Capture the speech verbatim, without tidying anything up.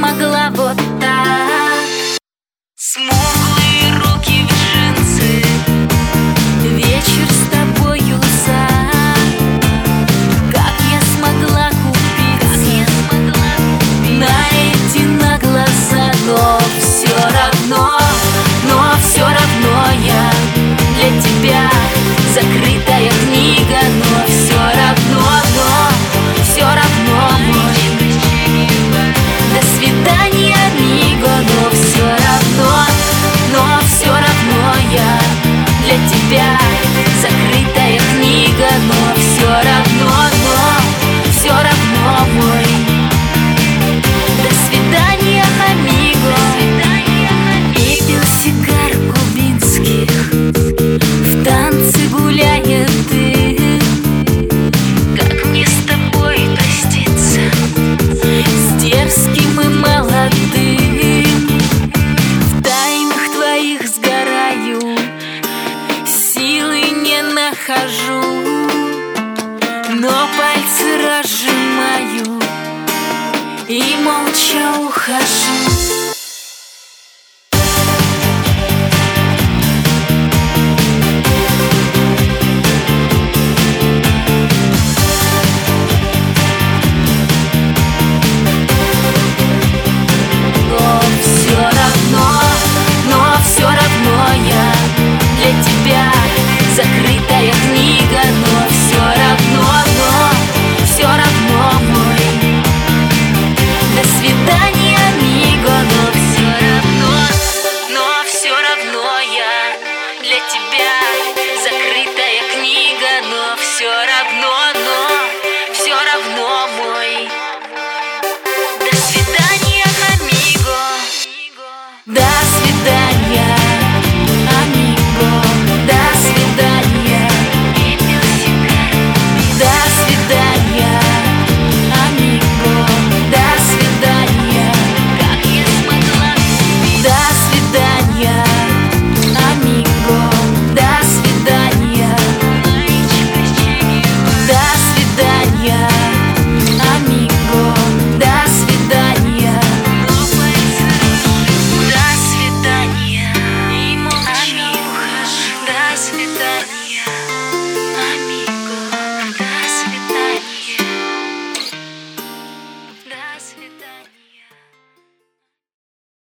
смогла вот так. Смуглые руки в джинсы, вечер с тобою за. Как я смогла купиться на эти на глаза, но все равно, но все равно я для тебя закрытая книга, но все равно, но все равно мой. До свидания, амиго, но все равно, но все равно я для тебя закрытая книга, но все равно, но все равно мой. До свидания, амиго. И пил сигар кубинских, в танце гуляет ты. Как мне с тобой проститься, с дерзким и молодым? В тайнах твоих сгораю, силы не нахожу, но пальцы разжимаю и молча ухожу.